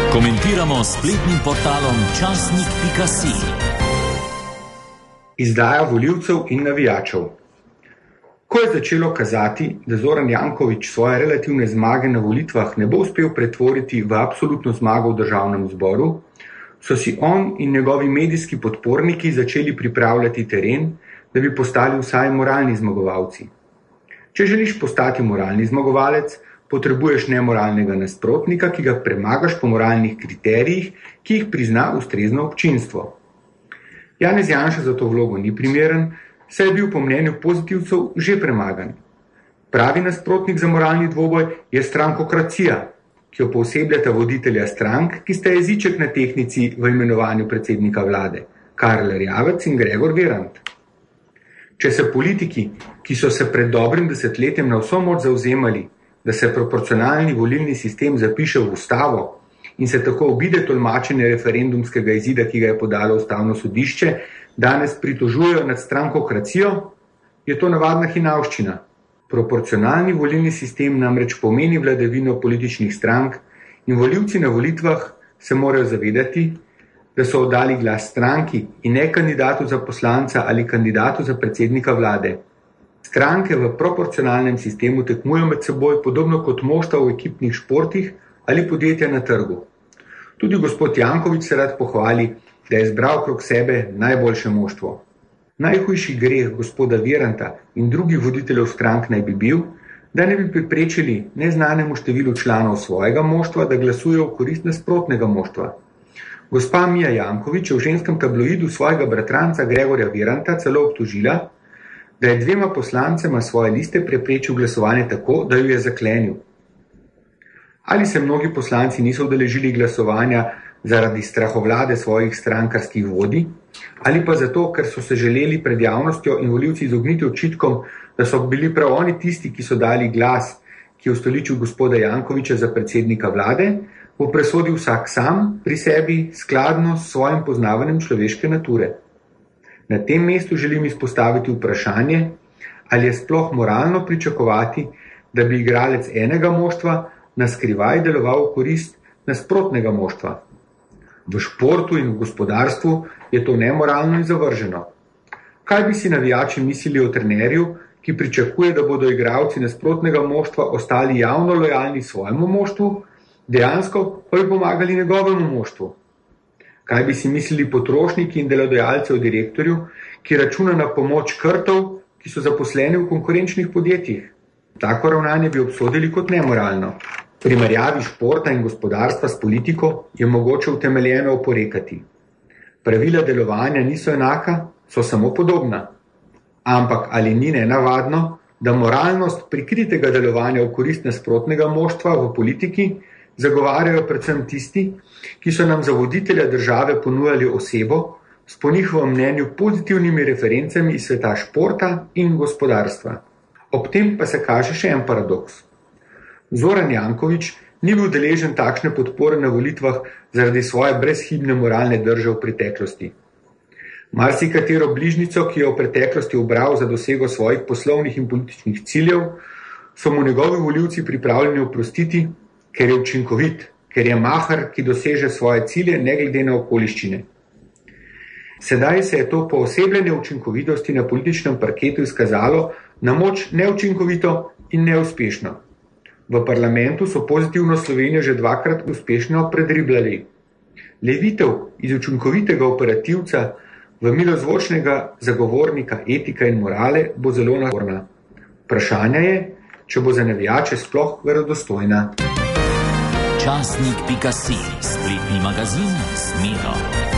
Komentiramo s spletnim portalom časnik.si. Izdaja volivcev in navijačev. Ko je začelo kazati, da Zoran Janković svoje relativne zmage na volitvah ne bo uspel pretvoriti v absolutno zmago v državnem zboru, so si on in njegovi medijski podporniki začeli pripravljati teren, da bi postali vsaj moralni zmagovalci. Če želiš postati moralni zmagovalec, potrebuješ nemoralnega nasprotnika, ki ga premagaš po moralnih kriterijih, ki jih prizna ustrezno občinstvo. Janez Janša za to vlogo ni primeren, saj je bil po mnenju pozitivcev že premagan. Pravi nasprotnik za moralni dvoboj je strankokracija, ki jo poosebljata voditelja strank, ki sta jeziček na tehtnici v imenovanju predsednika vlade, Karl Erjavec in Gregor Virant. Če se politiki, ki so se pred dobrim desetletjem na vso moč zavzemali, da se proporcionalni volilni sistem zapiše v ustavo in se tako obide tolmačenje referendumskega izida, ki ga je podalo ustavno sodišče, danes pritožujejo nad strankokracijo, je to navadna hinavščina. Proporcionalni volilni sistem namreč pomeni vladavino političnih strank in volivci na volitvah se morajo zavedati, da so oddali glas stranki in ne kandidatu za poslanca ali kandidatu za predsednika vlade. Stranke v proporcionalnem sistemu tekmujejo med seboj podobno kot moštva v ekipnih športih ali podjetja na trgu. Tudi gospod Janković se rad pohvali, da je zbral krog sebe najboljše moštvo. Najhujši greh gospoda Viranta in drugih voditeljev strank naj bi bil, da ne bi preprečili neznanemu številu članov svojega moštva, da glasujejo v korist nasprotnega moštva. Gospa Mija Janković je v ženskem tabloidu svojega bratranca Gregorja Viranta celo obtožila, da je 2 poslancema svoje liste preprečil glasovanje tako, da ju je zaklenil. Ali se mnogi poslanci niso udeležili glasovanja zaradi strahovlade svojih strankarskih vodij, ali pa zato, ker so se želeli pred javnostjo in volivci izogniti očitkom, da so bili prav oni tisti, ki so dali glas, ki je ustoličil gospoda Jankovića za predsednika vlade, bo presodil vsak sam pri sebi skladno s svojim poznavanjem človeške nature. Na tem mestu želim izpostaviti vprašanje, ali je sploh moralno pričakovati, da bi igralec enega moštva na skrivaj deloval v korist nasprotnega moštva. V športu in v gospodarstvu je to nemoralno in zavrženo. Kaj bi si navijači mislili o trenerju, ki pričakuje, da bodo igralci nasprotnega moštva ostali javno lojalni svojemu moštvu, dejansko pa bi pomagali njegovemu moštvu? Kaj bi si mislili potrošniki in delodajalci o direktorju, ki računa na pomoč krtov, ki so zaposleni v konkurenčnih podjetjih? Tako ravnanje bi obsodili kot nemoralno. Primerjavi športa in gospodarstva s politiko je mogoče utemeljeno oporekati. Pravila delovanja niso enaka, so samo podobna. Ampak ali ni nenavadno, da moralnost prikritega delovanja v korist nasprotnega moštva v politiki zagovarjajo predvsem tisti, ki so nam za voditelja države ponujali osebo s po njihovem mnenju pozitivnimi referencami iz sveta športa in gospodarstva. Ob tem pa se kaže še en paradoks. Zoran Janković ni bil deležen takšne podpore na volitvah zaradi svoje brezhibne moralne drže v preteklosti. Marsikatero bližnico, ki jo v preteklosti ubral za dosego svojih poslovnih in političnih ciljev, so mu njegovi volivci pripravljeni oprostiti, ker je učinkovit, ker je mahar, ki doseže svoje cilje ne glede na okoliščine. Sedaj se je to poosebljanje učinkovitosti na političnem parketu izkazalo na moč neučinkovito in neuspešno. V parlamentu so pozitivno Slovenijo že 2-krat uspešno predribljali. Levitev iz učinkovitega operativca v milozvočnega zagovornika etike in morale bo zelo naporna. Vprašanje je, če bo za navijače sploh verodostojna. Časnik.si, spletni magazin s Miro.